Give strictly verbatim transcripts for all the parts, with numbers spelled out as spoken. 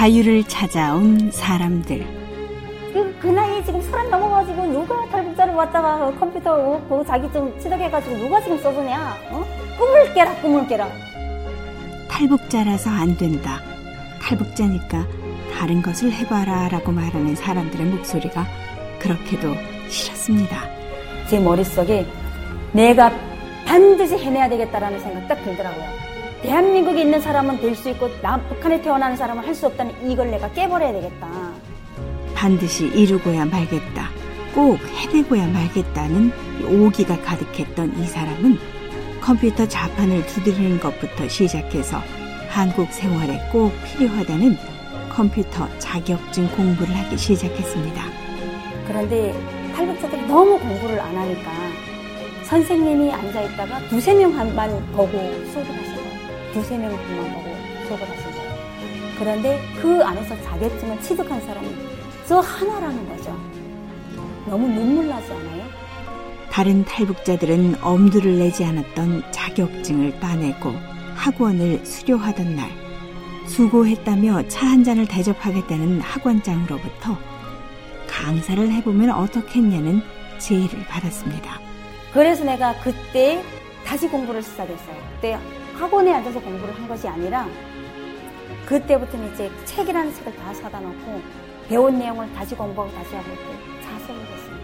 자유를 찾아온 사람들. 그, 그 나이에 지금 서른 넘어가지고 누가 탈북자를 왔다가 컴퓨터 그 자기 좀 취득해가지고 누가 지금 써주냐? 어? 꿈을 깨라, 꿈을 깨라. 탈북자라서 안 된다. 탈북자니까 다른 것을 해봐라 라고 말하는 사람들의 목소리가 그렇게도 싫었습니다. 제 머릿속에 내가 반드시 해내야 되겠다라는 생각 딱 들더라고요. 대한민국에 있는 사람은 될 수 있고 남, 북한에 태어나는 사람은 할 수 없다는 이걸 내가 깨버려야 되겠다. 반드시 이루고야 말겠다. 꼭 해내고야 말겠다는 오기가 가득했던 이 사람은 컴퓨터 자판을 두드리는 것부터 시작해서 한국 생활에 꼭 필요하다는 컴퓨터 자격증 공부를 하기 시작했습니다. 그런데 탈북자들이 너무 공부를 안 하니까 선생님이 앉아있다가 두세 명만 보고 수업을 하신 거예요. 두세 명만 보고 수업을 하신 거예요. 그런데 그 안에서 자격증을 취득한 사람이 저 하나라는 거죠. 너무 눈물 나지 않아요? 다른 탈북자들은 엄두를 내지 않았던 자격증을 따내고 학원을 수료하던 날, 수고했다며 차 한 잔을 대접하겠다는 학원장으로부터 강사를 해보면 어떻겠냐는 제의를 받았습니다. 그래서 내가 그때 다시 공부를 시작했어요. 그때 학원에 앉아서 공부를 한 것이 아니라 그때부터는 이제 책이라는 책을 다 사다 놓고 배운 내용을 다시 공부하고 다시 하고 이렇게 자습을 했습니다.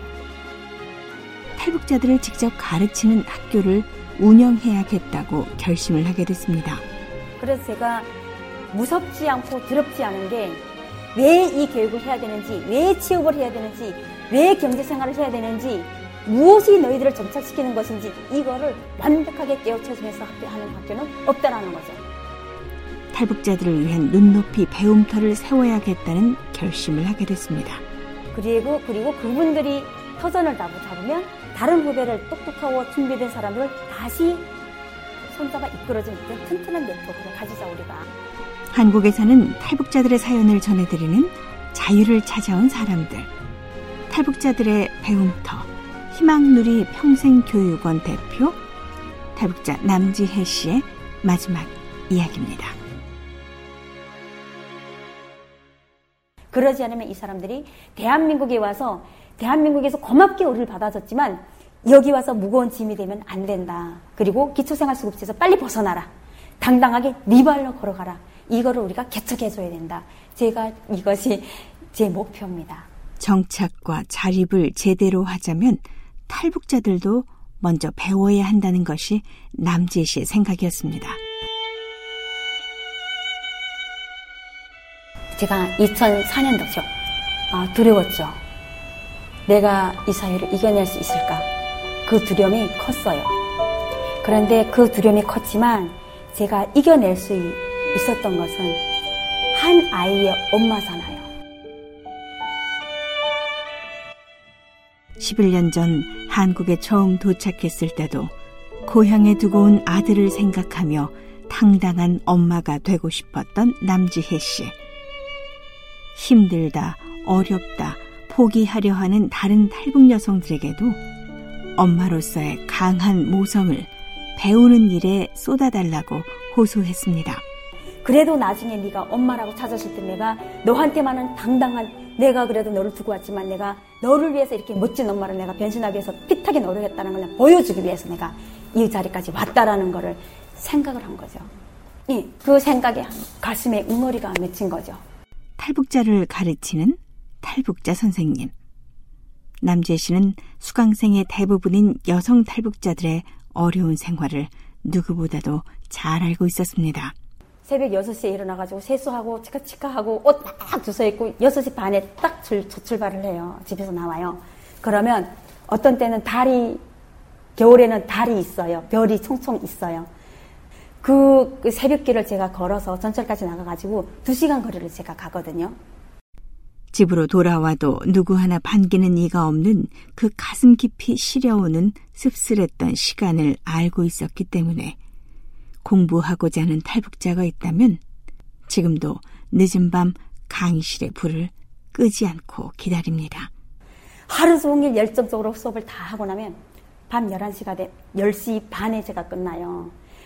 탈북자들을 직접 가르치는 학교를 운영해야겠다고 결심을 하게 됐습니다. 그래서 제가 무섭지 않고 두렵지 않은 게 왜 이 교육을 해야 되는지, 왜 취업을 해야 되는지, 왜 경제생활을 해야 되는지, 무엇이 너희들을 정착시키는 것인지 이거를 완벽하게 깨우쳐주면서 학교 하는 학교는 없다라는 거죠. 탈북자들을 위한 눈높이 배움터를 세워야겠다는 결심을 하게 됐습니다. 그리고 그리고 그분들이 터전을 잡으면 다른 후배를 똑똑하고 준비된 사람들을 다시 손잡아 이끌어주는 튼튼한 네트워크를 가지자 우리가. 한국에서는 탈북자들의 사연을 전해드리는 자유를 찾아온 사람들. 탈북자들의 배움터. 희망누리 평생교육원 대표 탈북자 남지혜 씨의 마지막 이야기입니다. 그러지 않으면 이 사람들이 대한민국에 와서 대한민국에서 고맙게 우리를 받아줬지만 여기 와서 무거운 짐이 되면 안 된다. 그리고 기초생활수급제에서 빨리 벗어나라. 당당하게 네 발로 걸어가라. 이거를 우리가 개척해줘야 된다. 제가 이것이 제 목표입니다. 정착과 자립을 제대로 하자면 탈북자들도 먼저 배워야 한다는 것이 남지혜 씨의 생각이었습니다. 제가 이천사 년도죠. 아, 두려웠죠. 내가 이 사회를 이겨낼 수 있을까? 그 두려움이 컸어요. 그런데 그 두려움이 컸지만 제가 이겨낼 수 있었던 것은 한 아이의 엄마잖아요. 십일 년 전 한국에 처음 도착했을 때도 고향에 두고 온 아들을 생각하며 당당한 엄마가 되고 싶었던 남지혜 씨. 힘들다, 어렵다, 포기하려 하는 다른 탈북 여성들에게도 엄마로서의 강한 모성을 배우는 일에 쏟아달라고 호소했습니다. 그래도 나중에 네가 엄마라고 찾았을 때 내가 너한테만은 당당한 내가 그래도 너를 두고 왔지만 내가 너를 위해서 이렇게 멋진 엄마를 내가 변신하기 위해서 핏하게 노력했다는 걸 보여주기 위해서 내가 이 자리까지 왔다라는 거를 생각을 한 거죠. 예, 그 생각에 가슴에 응어리가 맺힌 거죠. 탈북자를 가르치는 탈북자 선생님. 남지혜 씨는 수강생의 대부분인 여성 탈북자들의 어려운 생활을 누구보다도 잘 알고 있었습니다. 새벽 여섯 시에 일어나가지고 세수하고 치카치카하고 옷 딱 주워입고 여섯 시 반에 딱 출, 출발을 해요. 집에서 나와요. 그러면 어떤 때는 달이, 겨울에는 달이 있어요. 별이 총총 있어요. 그, 그 새벽길을 제가 걸어서 전철까지 나가가지고 두 시간 거리를 제가 가거든요. 집으로 돌아와도 누구 하나 반기는 이가 없는 그 가슴 깊이 시려오는 씁쓸했던 시간을 알고 있었기 때문에 공부하고자 하는 탈북자가 있다면 지금도 늦은 밤 강의실의 불을 끄지 않고 기다립니다. 하루 종일 열정적으로 수업을 다 하고 나면 밤 열한 시가 돼 열 시 반에 제가 끝나요.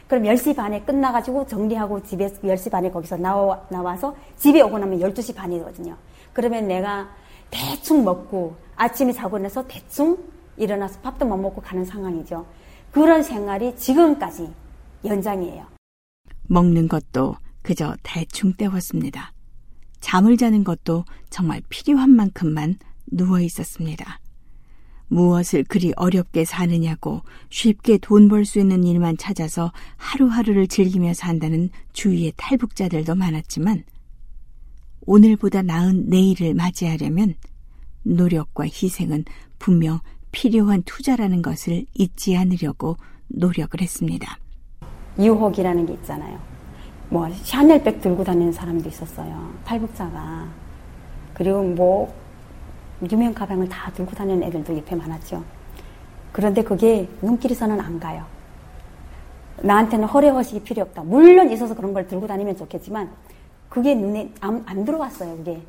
그럼 열 시 반에 끝나가지고 정리하고 집에 열 시 반에 거기서 나와, 나와서 집에 오고 나면 열두 시 반이거든요. 그러면 내가 대충 먹고 아침에 자고 나서 대충 일어나서 밥도 못 먹고 가는 상황이죠. 그런 생활이 지금까지 연장이에요. 먹는 것도 그저 대충 때웠습니다. 잠을 자는 것도 정말 필요한 만큼만 누워 있었습니다. 무엇을 그리 어렵게 사느냐고 쉽게 돈 벌 수 있는 일만 찾아서 하루하루를 즐기며 산다는 주위의 탈북자들도 많았지만 오늘보다 나은 내일을 맞이하려면 노력과 희생은 분명 필요한 투자라는 것을 잊지 않으려고 노력을 했습니다. 유혹이라는 게 있잖아요. 뭐 샤넬백 들고 다니는 사람도 있었어요. 탈북자가. 그리고 뭐 유명 가방을 다 들고 다니는 애들도 옆에 많았죠. 그런데 그게 눈길에서는 안 가요. 나한테는 허례허식이 필요 없다. 물론 있어서 그런 걸 들고 다니면 좋겠지만 그게 눈에 안, 안 들어왔어요. 그게.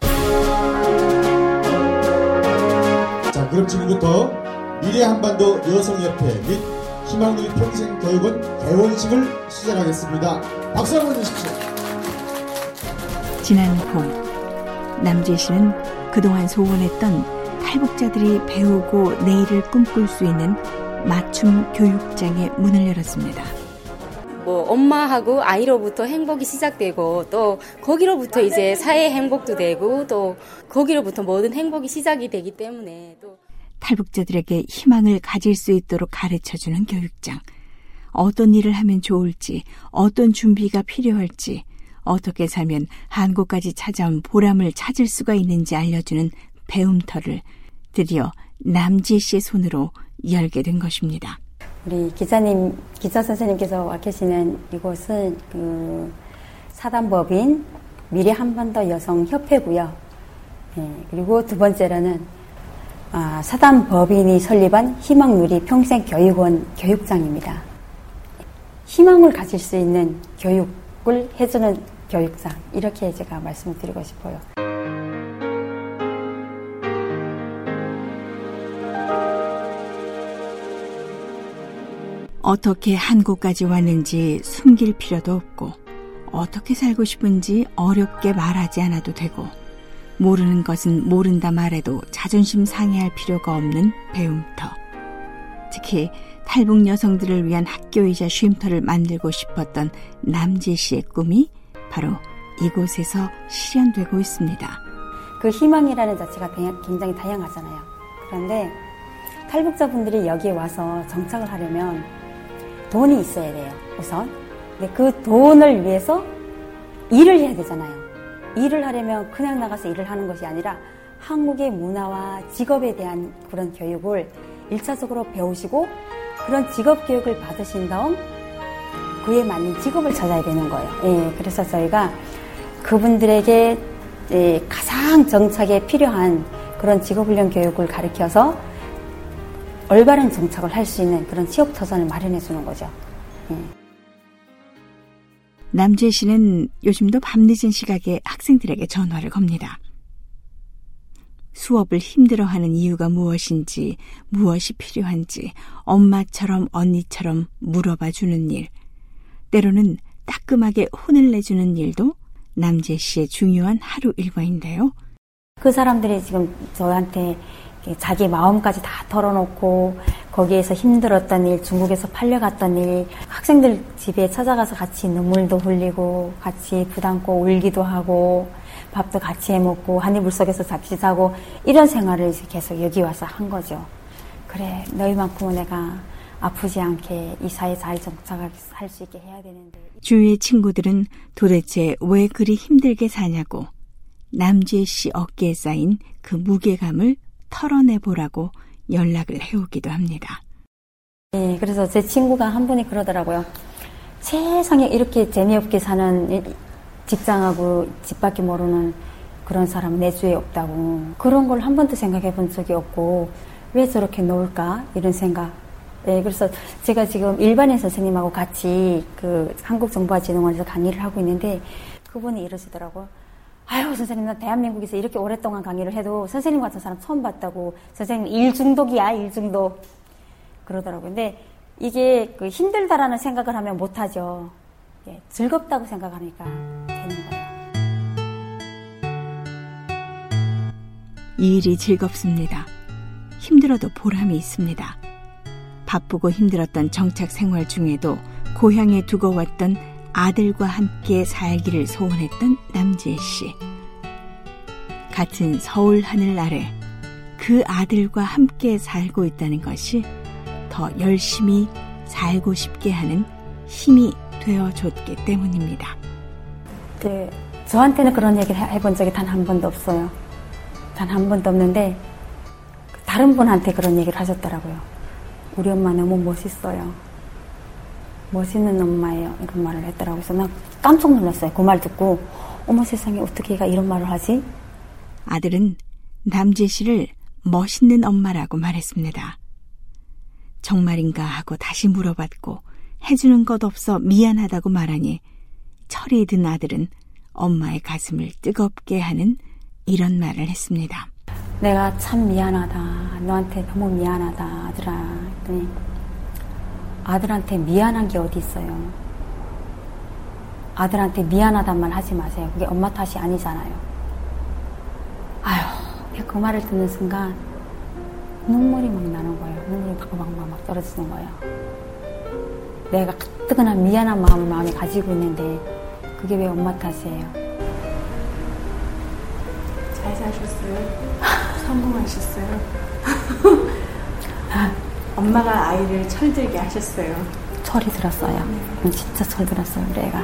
자, 그럼 지금부터 미래한반도 여성협회 및 희망누리 평생교육원 개원식을 시작하겠습니다. 박수 한번 주십시오. 지난 봄 남재 씨는 그동안 소원했던 탈북자들이 배우고 내일을 꿈꿀 수 있는 맞춤 교육장의 문을 열었습니다. 뭐 엄마하고 아이로부터 행복이 시작되고 또 거기로부터 이제 사회 행복도 되고 또 거기로부터 모든 행복이 시작이 되기 때문에 또 탈북자들에게 희망을 가질 수 있도록 가르쳐주는 교육장. 어떤 일을 하면 좋을지, 어떤 준비가 필요할지, 어떻게 살면 한국까지 찾아온 보람을 찾을 수가 있는지 알려주는 배움터를 드디어 남지 씨의 손으로 열게 된 것입니다. 우리 기자님, 기자 선생님께서 와 계시는 이곳은 그 사단법인 미래한반도 여성협회고요. 네, 그리고 두 번째로는 아, 사단법인이 설립한 희망누리 평생교육원 교육장입니다. 희망을 가질 수 있는 교육을 해주는 교육장, 이렇게 제가 말씀을 드리고 싶어요. 어떻게 한국까지 왔는지 숨길 필요도 없고 어떻게 살고 싶은지 어렵게 말하지 않아도 되고 모르는 것은 모른다 말해도 자존심 상해할 필요가 없는 배움터. 특히 탈북 여성들을 위한 학교이자 쉼터를 만들고 싶었던 남재 씨의 꿈이 바로 이곳에서 실현되고 있습니다. 그 희망이라는 자체가 굉장히 다양하잖아요. 그런데 탈북자분들이 여기에 와서 정착을 하려면 돈이 있어야 돼요, 우선. 근데 그 돈을 위해서 일을 해야 되잖아요. 일을 하려면 그냥 나가서 일을 하는 것이 아니라 한국의 문화와 직업에 대한 그런 교육을 일차적으로 배우시고 그런 직업 교육을 받으신 다음 그에 맞는 직업을 찾아야 되는 거예요. 예, 그래서 저희가 그분들에게 예, 가장 정착에 필요한 그런 직업훈련 교육을 가르쳐서 올바른 정착을 할 수 있는 그런 취업 터전을 마련해 주는 거죠. 예. 남재 씨는 요즘도 밤늦은 시각에 학생들에게 전화를 겁니다. 수업을 힘들어하는 이유가 무엇인지, 무엇이 필요한지 엄마처럼 언니처럼 물어봐 주는 일, 때로는 따끔하게 혼을 내주는 일도 남재 씨의 중요한 하루 일과인데요. 그 사람들이 지금 저한테 자기 마음까지 다 털어놓고 거기에서 힘들었던 일, 중국에서 팔려갔던 일, 학생들 집에 찾아가서 같이 눈물도 흘리고 같이 부담고 울기도 하고 밥도 같이 해먹고 한 이불 속에서 같이 자고 이런 생활을 계속 여기 와서 한 거죠. 그래, 너희만큼은 내가 아프지 않게 이 사회에 잘 정착할 수 있게 해야 되는데. 주위의 친구들은 도대체 왜 그리 힘들게 사냐고 남재 씨 어깨에 쌓인 그 무게감을 털어내보라고 연락을 해오기도 합니다. 네, 그래서 제 친구가 한 분이 그러더라고요. 세상에 이렇게 재미없게 사는 직장하고 집밖에 모르는 그런 사람은 내 주위에 없다고. 그런 걸 한 번도 생각해 본 적이 없고 왜 저렇게 놓을까? 이런 생각. 네, 그래서 제가 지금 일반인 선생님하고 같이 그 한국정보화진흥원에서 강의를 하고 있는데 그분이 이러시더라고요. 아유, 선생님, 나 대한민국에서 이렇게 오랫동안 강의를 해도 선생님 같은 사람 처음 봤다고. 선생님, 일 중독이야, 일 중독. 그러더라고요. 근데 이게 그 힘들다라는 생각을 하면 못하죠. 예, 즐겁다고 생각하니까 되는 거예요. 이 일이 즐겁습니다. 힘들어도 보람이 있습니다. 바쁘고 힘들었던 정착 생활 중에도 고향에 두고 왔던 아들과 함께 살기를 소원했던 남지혜 씨. 같은 서울 하늘 아래 그 아들과 함께 살고 있다는 것이 더 열심히 살고 싶게 하는 힘이 되어줬기 때문입니다. 네, 저한테는 그런 얘기를 해본 적이 단 한 번도 없어요. 단 한 번도 없는데 다른 분한테 그런 얘기를 하셨더라고요. 우리 엄마 너무 멋있어요. 멋있는 엄마예요. 이런 말을 했더라고요. 그래서 난 깜짝 놀랐어요. 그 말 듣고 어머 세상에 어떻게 얘가 이런 말을 하지? 아들은 남지혜 씨를 멋있는 엄마라고 말했습니다. 정말인가 하고 다시 물어봤고 해주는 것 없어 미안하다고 말하니 철이 든 아들은 엄마의 가슴을 뜨겁게 하는 이런 말을 했습니다. 내가 참 미안하다. 너한테 너무 미안하다 아들아. 그랬더니 아들한테 미안한 게 어디 있어요. 아들한테 미안하단 말 하지 마세요. 그게 엄마 탓이 아니잖아요. 아휴, 내가 그 말을 듣는 순간 눈물이 막 나는 거예요. 눈물이 막막막 막 떨어지는 거예요. 내가 가뜩이나 미안한 마음을 마음에 가지고 있는데 그게 왜 엄마 탓이에요? 잘 사셨어요? 성공하셨어요? 엄마가 아이를 철들게 하셨어요. 철이 들었어요. 네. 진짜 철 들었어요, 우리 애가.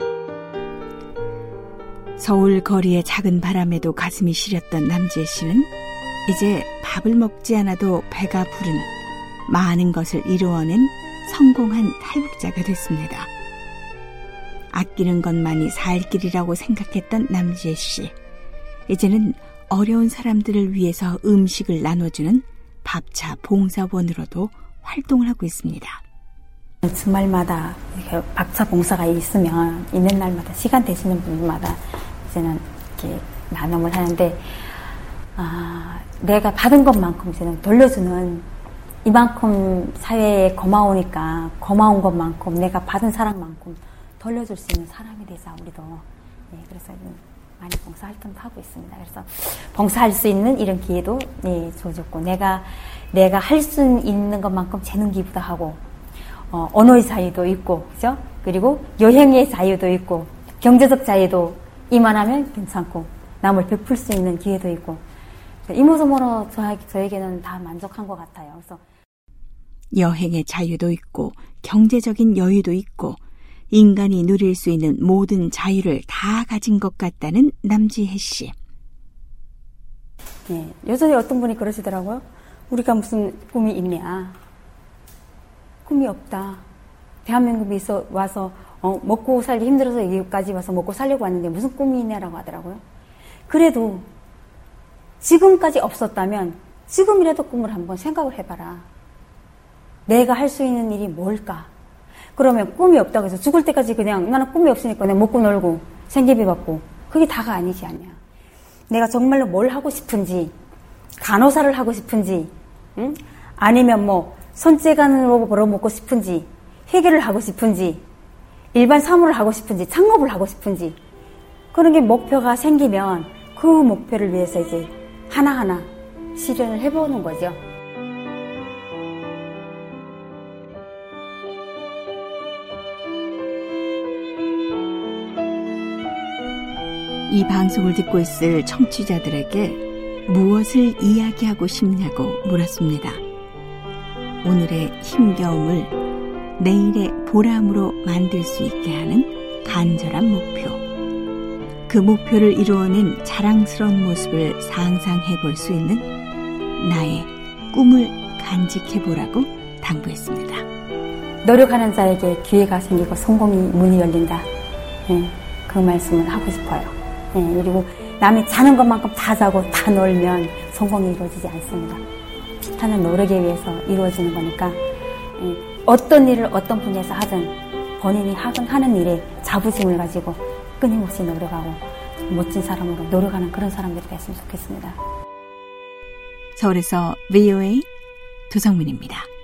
서울 거리의 작은 바람에도 가슴이 시렸던 남지혜 씨는 이제 밥을 먹지 않아도 배가 부른 많은 것을 이루어낸 성공한 탈북자가 됐습니다. 아끼는 것만이 살 길이라고 생각했던 남지혜 씨. 이제는 어려운 사람들을 위해서 음식을 나눠주는 밥차 봉사원으로도 활동을 하고 있습니다. 주말마다 이렇게 밥차 봉사가 있으면 있는 날마다 시간 되시는 분들마다 이제는 이렇게 나눔을 하는데 아, 내가 받은 것만큼 이제는 돌려주는 이만큼 사회에 고마우니까 고마운 것만큼 내가 받은 사랑만큼 돌려줄 수 있는 사람이 되자 우리도. 네, 그래서 많이 봉사 활동도 하고 있습니다. 그래서 봉사할 수 있는 이런 기회도 네, 줘줬고 내가 내가 할 수 있는 것만큼 재능 기부도 하고 어, 언어의 자유도 있고 그죠? 그리고 여행의 자유도 있고 경제적 자유도 이만하면 괜찮고 남을 베풀 수 있는 기회도 있고 이모저모로 저, 저에게는 다 만족한 것 같아요. 그래서 여행의 자유도 있고 경제적인 여유도 있고 인간이 누릴 수 있는 모든 자유를 다 가진 것 같다는 남지혜 씨. 네, 여전히 어떤 분이 그러시더라고요. 우리가 무슨 꿈이 있냐. 꿈이 없다. 대한민국에 있어 와서 어, 먹고 살기 힘들어서 여기까지 와서 먹고 살려고 왔는데 무슨 꿈이 있냐라고 하더라고요. 그래도 지금까지 없었다면 지금이라도 꿈을 한번 생각을 해봐라. 내가 할 수 있는 일이 뭘까? 그러면 꿈이 없다고 해서 죽을 때까지 그냥 나는 꿈이 없으니까 그냥 먹고 놀고 생계비 받고 그게 다가 아니지 않냐. 내가 정말로 뭘 하고 싶은지 간호사를 하고 싶은지 응? 아니면 뭐 손재간으로 벌어먹고 싶은지 회계를 하고 싶은지 일반 사무를 하고 싶은지 창업을 하고 싶은지 그런 게 목표가 생기면 그 목표를 위해서 이제 하나하나 실현을 해보는 거죠. 이 방송을 듣고 있을 청취자들에게 무엇을 이야기하고 싶냐고 물었습니다. 오늘의 힘겨움을 내일의 보람으로 만들 수 있게 하는 간절한 목표. 그 목표를 이루어낸 자랑스러운 모습을 상상해 볼 수 있는 나의 꿈을 간직해보라고 당부했습니다. 노력하는 자에게 기회가 생기고 성공이 문이 열린다. 네, 그 말씀을 하고 싶어요. 네, 그리고 남이 자는 것만큼 다 자고 다 놀면 성공이 이루어지지 않습니다. 피타는 노력에 의해서 이루어지는 거니까 네, 어떤 일을 어떤 분야에서 하든 본인이 하든 하는 일에 자부심을 가지고 끊임없이 노력하고 멋진 사람으로 노력하는 그런 사람들이 됐으면 좋겠습니다. 서울에서 브이오에이 도성민입니다.